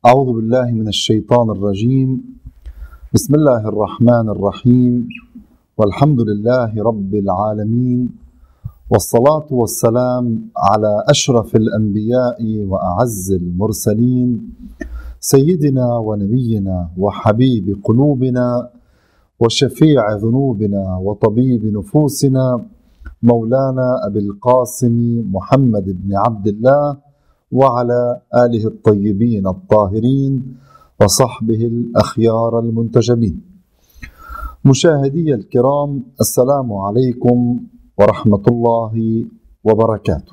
أعوذ بالله من الشيطان الرجيم. بسم الله الرحمن الرحيم، والحمد لله رب العالمين، والصلاة والسلام على أشرف الأنبياء وأعز المرسلين، سيدنا ونبينا وحبيب قلوبنا وشفيع ذنوبنا وطبيب نفوسنا، مولانا أبي القاسم محمد بن عبد الله وعلى آله الطيبين الطاهرين وصحبه الأخيار المنتجبين. مشاهدي الكرام، السلام عليكم ورحمة الله وبركاته.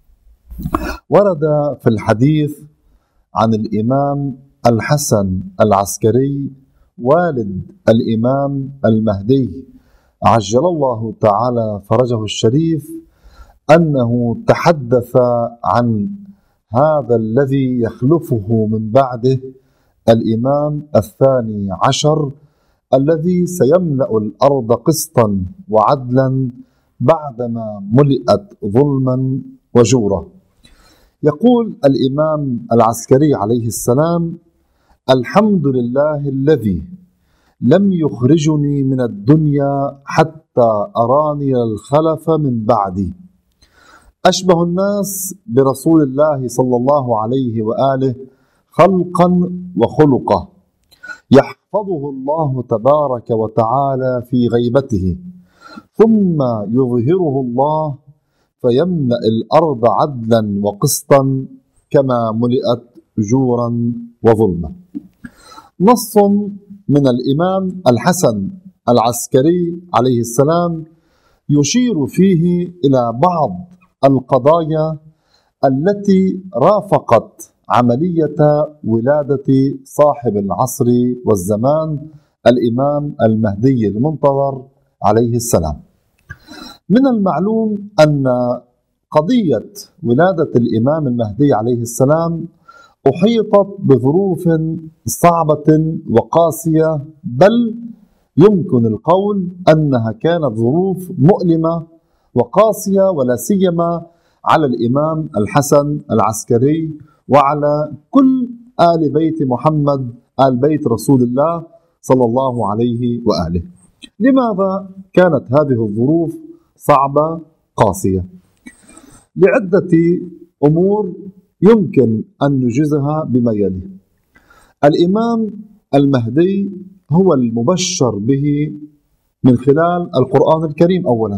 ورد في الحديث عن الإمام الحسن العسكري والد الإمام المهدي عجل الله تعالى فرجه الشريف أنه تحدث عن هذا الذي يخلفه من بعده الإمام الثاني عشر، الذي سيملأ الأرض قسطا وعدلا بعدما ملئت ظلما وجورا. يقول الإمام العسكري عليه السلام: الحمد لله الذي لم يخرجني من الدنيا حتى أراني الخلف من بعدي. أشبه الناس برسول الله صلى الله عليه وآله خلقا وخلقا، يحفظه الله تبارك وتعالى في غيبته، ثم يظهره الله فيملأ الأرض عدلا وقسطا كما ملئت جورا وظلما. نص من الإمام الحسن العسكري عليه السلام يشير فيه إلى بعض القضايا التي رافقت عملية ولادة صاحب العصر والزمان الإمام المهدي المنتظر عليه السلام. من المعلوم أن قضية ولادة الإمام المهدي عليه السلام أحيطت بظروف صعبة وقاسية، بل يمكن القول أنها كانت ظروف مؤلمة وقاسية، ولا سيما على الإمام الحسن العسكري وعلى كل آل بيت محمد، آل بيت رسول الله صلى الله عليه وآله. لماذا كانت هذه الظروف صعبة قاسية؟ لعدة أمور يمكن أن نجزها بما يلي. الإمام المهدي هو المبشر به من خلال القرآن الكريم أولا،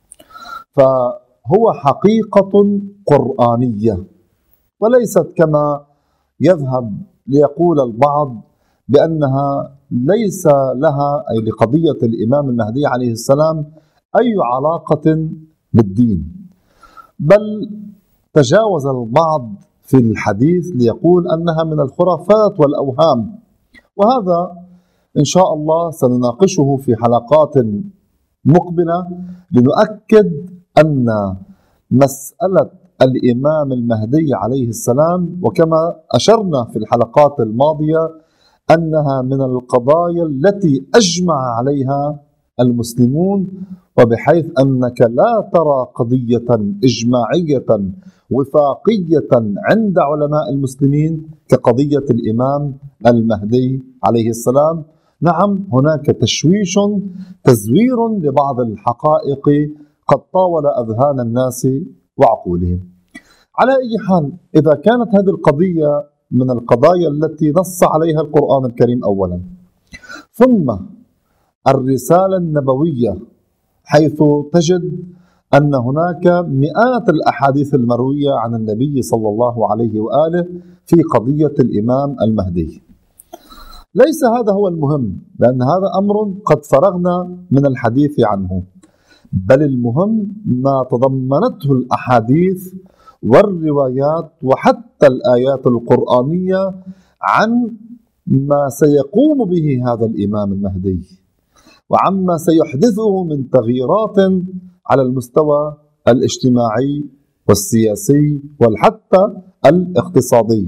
فهو حقيقة قرآنية، وليست كما يذهب ليقول البعض بأنها ليس لها، أي لقضية الإمام المهدي عليه السلام، أي علاقة بالدين، بل تجاوز البعض في الحديث ليقول أنها من الخرافات والأوهام، وهذا إن شاء الله سنناقشه في حلقات مقبلة لنؤكد أن مسألة الإمام المهدي عليه السلام، وكما أشرنا في الحلقات الماضية، أنها من القضايا التي أجمع عليها المسلمون، وبحيث أنك لا ترى قضية إجماعية وفاقية عند علماء المسلمين كقضية الإمام المهدي عليه السلام. نعم، هناك تشويش تزوير لبعض الحقائق قد طاول أذهان الناس وعقولهم. على أي حال، إذا كانت هذه القضية من القضايا التي نص عليها القرآن الكريم أولا، ثم الرسالة النبوية، حيث تجد أن هناك مئات الأحاديث المروية عن النبي صلى الله عليه وآله في قضية الإمام المهدي، ليس هذا هو المهم، لأن هذا أمر قد فرغنا من الحديث عنه، بل المهم ما تضمنته الأحاديث والروايات وحتى الآيات القرآنية عن ما سيقوم به هذا الإمام المهدي، وعما سيحدثه من تغييرات على المستوى الاجتماعي والسياسي وحتى الاقتصادي.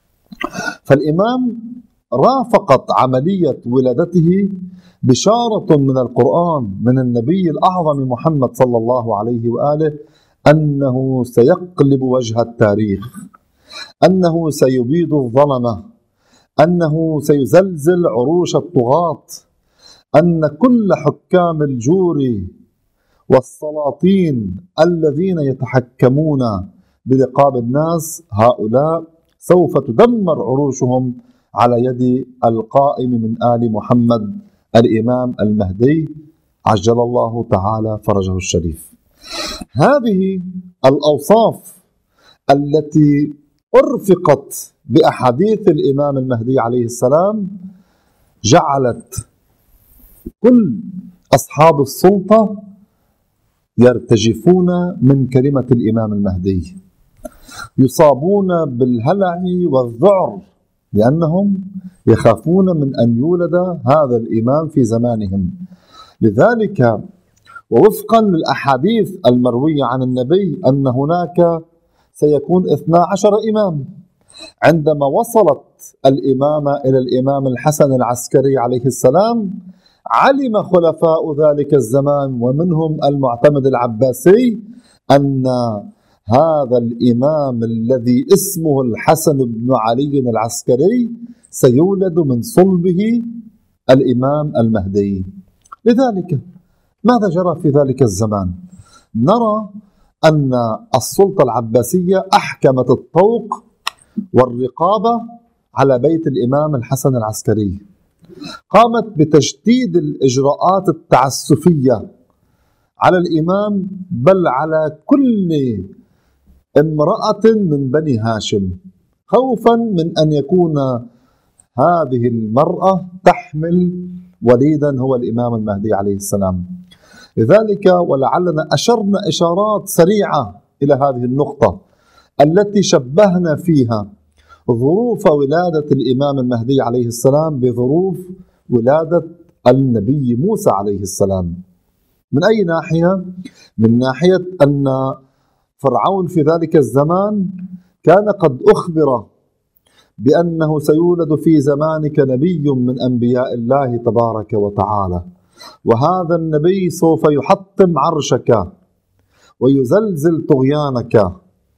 فالإمام رافقت عملية ولادته بشارة من القرآن من النبي الأعظم محمد صلى الله عليه وآله أنه سيقلب وجه التاريخ، أنه سيبيد الظلمة، أنه سيزلزل عروش الطغاة، أن كل حكام الجور والسلاطين الذين يتحكمون برقاب الناس هؤلاء سوف تدمر عروشهم على يد القائم من آل محمد الإمام المهدي عجل الله تعالى فرجه الشريف. هذه الأوصاف التي أرفقت بأحاديث الإمام المهدي عليه السلام جعلت كل أصحاب السلطة يرتجفون من كلمة الإمام المهدي، يصابون بالهلع والذعر لأنهم يخافون من أن يولد هذا الإمام في زمانهم. لذلك ووفقا للأحاديث المروية عن النبي أن هناك سيكون 12 إمام، عندما وصلت الإمامة إلى الإمام الحسن العسكري عليه السلام علم خلفاء ذلك الزمان ومنهم المعتمد العباسي أن هذا الإمام الذي اسمه الحسن بن علي العسكري سيولد من صلبه الإمام المهدي. لذلك ماذا جرى في ذلك الزمان؟ نرى أن السلطة العباسية أحكمت الطوق والرقابة على بيت الإمام الحسن العسكري، قامت بتجديد الإجراءات التعسفية على الإمام بل على كل امرأة من بني هاشم، خوفا من أن يكون هذه المرأة تحمل وليدا هو الإمام المهدي عليه السلام. لذلك ولعلنا أشرنا إشارات سريعة إلى هذه النقطة التي شبهنا فيها ظروف ولادة الإمام المهدي عليه السلام بظروف ولادة النبي موسى عليه السلام. من أي ناحية؟ من ناحية أن فرعون في ذلك الزمان كان قد أخبر بأنه سيولد في زمانك نبي من أنبياء الله تبارك وتعالى، وهذا النبي سوف يحطم عرشك ويزلزل طغيانك.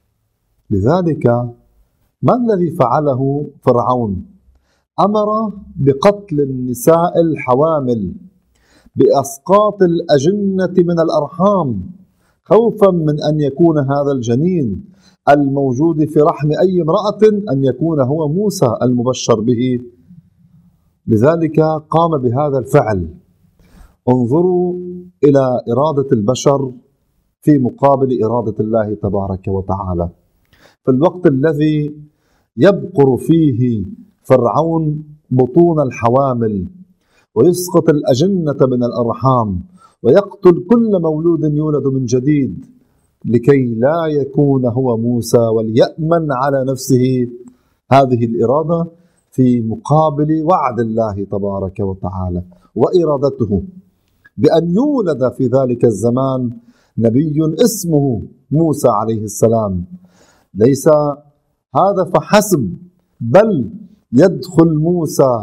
لذلك ما الذي فعله فرعون؟ أمر بقتل النساء الحوامل، بإسقاط الأجنة من الأرحام، خوفا من أن يكون هذا الجنين الموجود في رحم أي امرأة أن يكون هو موسى المبشر به. لذلك قام بهذا الفعل. انظروا إلى إرادة البشر في مقابل إرادة الله تبارك وتعالى. في الوقت الذي يبقر فيه فرعون بطون الحوامل ويسقط الأجنة من الأرحام ويقتل كل مولود يولد من جديد لكي لا يكون هو موسى وليأمن على نفسه، هذه الإرادة في مقابل وعد الله تبارك وتعالى وإرادته بأن يولد في ذلك الزمان نبي اسمه موسى عليه السلام. ليس هذا فحسب، بل يدخل موسى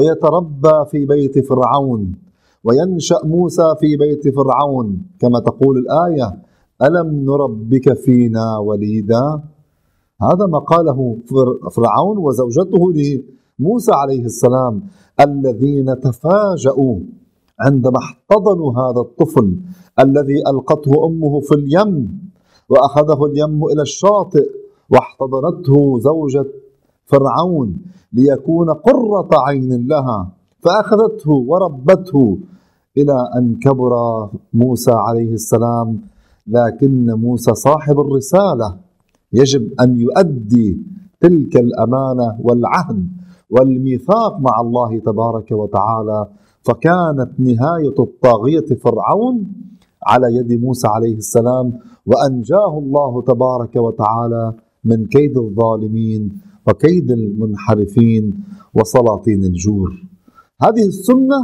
ويتربى في بيت فرعون وينشأ موسى في بيت فرعون كما تقول الآية: ألم نربك فينا وليدا. هذا ما قاله فرعون وزوجته لموسى عليه السلام الذين تفاجؤوا عندما احتضنوا هذا الطفل الذي ألقته أمه في اليم وأخذه اليم إلى الشاطئ واحتضنته زوجة فرعون ليكون قرة عين لها، فأخذته وربته إلى أن كبر موسى عليه السلام. لكن موسى صاحب الرسالة يجب أن يؤدي تلك الأمانة والعهد والميثاق مع الله تبارك وتعالى، فكانت نهاية الطاغية فرعون على يد موسى عليه السلام، وأنجاه الله تبارك وتعالى من كيد الظالمين وكيد المنحرفين وسلاطين الجور. هذه السنة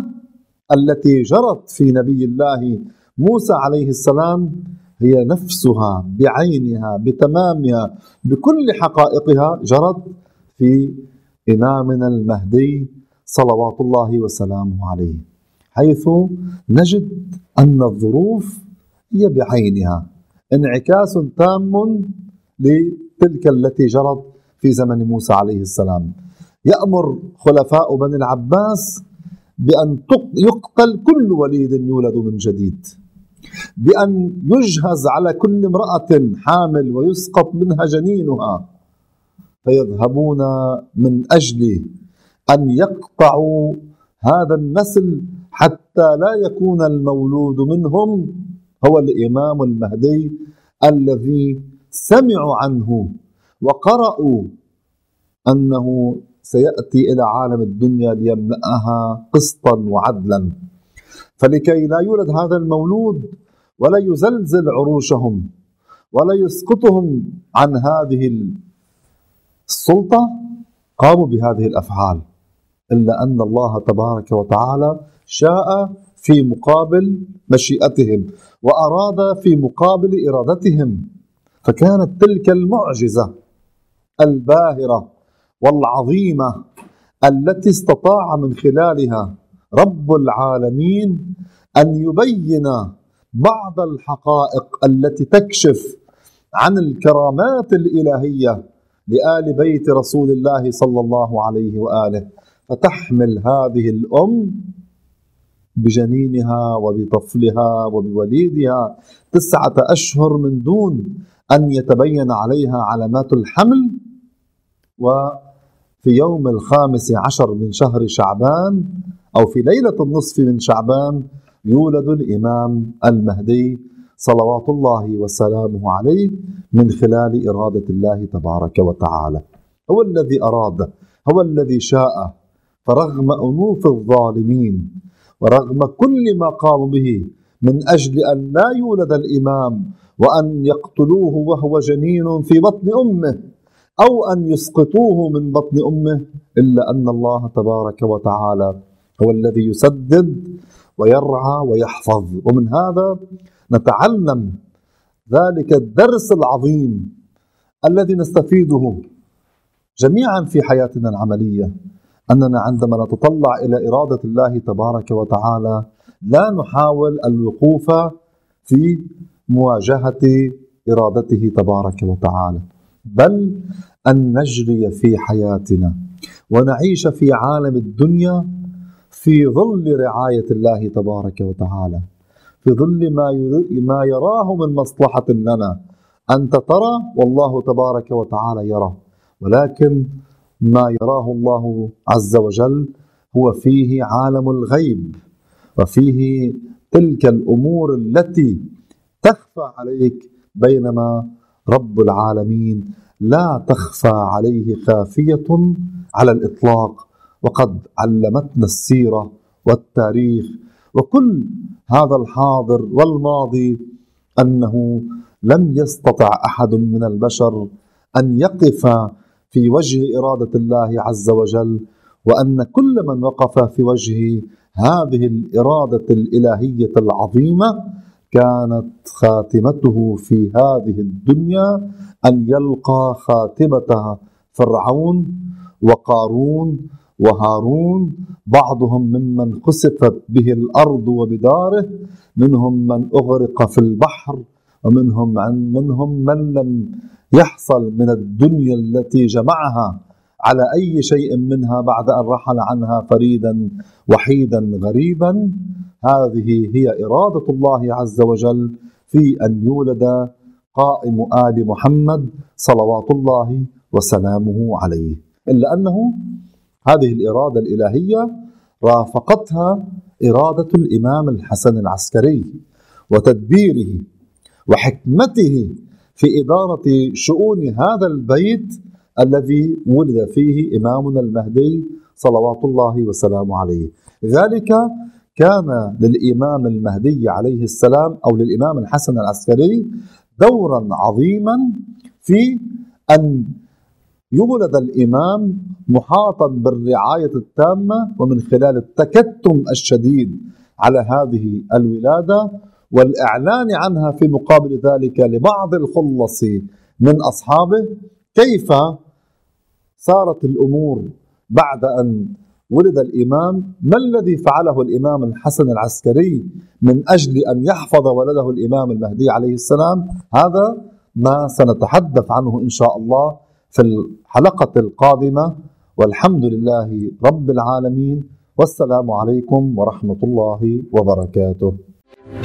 التي جرت في نبي الله موسى عليه السلام هي نفسها بعينها بتمامها بكل حقائقها جرت في إمامنا المهدي صلوات الله وسلامه عليه، حيث نجد أن الظروف هي بعينها انعكاس تام لتلك التي جرت في زمن موسى عليه السلام. يأمر خلفاء بني العباس بأن يقتل كل وليد يولد من جديد، بأن يجهز على كل امرأة حامل ويسقط منها جنينها، فيذهبون من أجل أن يقطعوا هذا النسل حتى لا يكون المولود منهم هو الإمام المهدي الذي سمعوا عنه وقرأوا أنه سيأتي إلى عالم الدنيا ليملأها قسطا وعدلا. فلكي لا يولد هذا المولود ولا يزلزل عروشهم ولا يسقطهم عن هذه السلطة قاموا بهذه الأفعال، إلا أن الله تبارك وتعالى شاء في مقابل مشيئتهم وأراد في مقابل إرادتهم. فكانت تلك المعجزة الباهرة والعظيمة التي استطاع من خلالها رب العالمين أن يبين بعض الحقائق التي تكشف عن الكرامات الإلهية لآل بيت رسول الله صلى الله عليه وآله، فتحمل هذه الأم بجنينها وبطفلها وبوليدها 9 أشهر من دون أن يتبين عليها علامات الحمل، وفي يوم 15 من شهر شعبان أو في ليلة النصف من شعبان يولد الإمام المهدي صلوات الله وسلامه عليه من خلال إرادة الله تبارك وتعالى. هو الذي أراد، هو الذي شاء، فرغم أنوف الظالمين ورغم كل ما قاموا به من أجل أن لا يولد الإمام وأن يقتلوه وهو جنين في بطن أمه أو أن يسقطوه من بطن أمه، إلا أن الله تبارك وتعالى هو الذي يسدد ويرعى ويحفظ. ومن هذا نتعلم ذلك الدرس العظيم الذي نستفيده جميعا في حياتنا العملية، أننا عندما نتطلع إلى إرادة الله تبارك وتعالى لا نحاول الوقوف في مواجهة إرادته تبارك وتعالى، بل أن نجري في حياتنا ونعيش في عالم الدنيا في ظل رعاية الله تبارك وتعالى، في ظل ما يراه من مصلحة لنا. أنت ترى والله تبارك وتعالى يرى، ولكن ما يراه الله عز وجل هو فيه عالم الغيب وفيه تلك الأمور التي تخفى عليك، بينما رب العالمين لا تخفى عليه خافية على الإطلاق. وقد علمتنا السيرة والتاريخ وكل هذا الحاضر والماضي أنه لم يستطع أحد من البشر أن يقف في وجه إرادة الله عز وجل، وأن كل من وقف في وجه هذه الإرادة الإلهية العظيمة كانت خاتمته في هذه الدنيا أن يلقى خاتمة فرعون وقارون وهارون، بعضهم ممن خسفت به الأرض وبداره، منهم من أغرق في البحر، ومنهم من لم يحصل من الدنيا التي جمعها على أي شيء منها بعد أن رحل عنها فريدا وحيدا غريبا. هذه هي إرادة الله عز وجل في أن يولد قائم آل محمد صلوات الله وسلامه عليه، إلا أنه هذه الإرادة الإلهية رافقتها إرادة الإمام الحسن العسكري وتدبيره وحكمته في إدارة شؤون هذا البيت الذي ولد فيه إمامنا المهدي صلوات الله وسلامه عليه. لذلك كان للإمام المهدي عليه السلام أو للإمام الحسن العسكري دورا عظيما في أن يولد الإمام محاطا بالرعاية التامة، ومن خلال التكتم الشديد على هذه الولادة والإعلان عنها في مقابل ذلك لبعض الخلص من أصحابه، كيف صارت الأمور بعد أن ولد الإمام، ما الذي فعله الإمام الحسن العسكري من أجل أن يحفظ ولده الإمام المهدي عليه السلام. هذا ما سنتحدث عنه إن شاء الله في الحلقة القادمة، والحمد لله رب العالمين، والسلام عليكم ورحمة الله وبركاته.